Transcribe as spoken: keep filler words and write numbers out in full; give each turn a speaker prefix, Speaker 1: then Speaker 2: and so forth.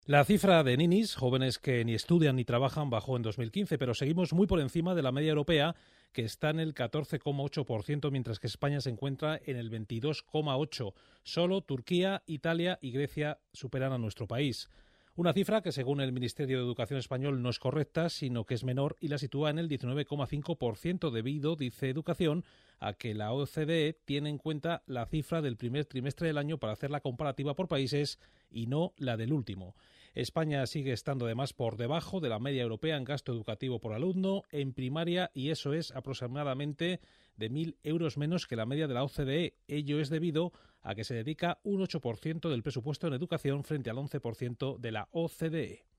Speaker 1: La cifra de ninis, jóvenes que ni estudian ni trabajan, bajó en dos mil quince, pero seguimos muy por encima de la media europea, que está en el catorce coma ocho por ciento, mientras que España se encuentra en el veintidós coma ocho por ciento. Solo Turquía, Italia y Grecia superan a nuestro país. Una cifra que, según el Ministerio de Educación español, no es correcta, sino que es menor y la sitúa en el diecinueve coma cinco por ciento debido, dice Educación, a que la O C D E tiene en cuenta la cifra del primer trimestre del año para hacer la comparativa por países y no la del último. España sigue estando además por debajo de la media europea en gasto educativo por alumno en primaria, y eso es aproximadamente de mil euros menos que la media de la O C D E. Ello es debido a que se dedica un ocho por ciento del presupuesto en educación frente al once por ciento de la O C D E.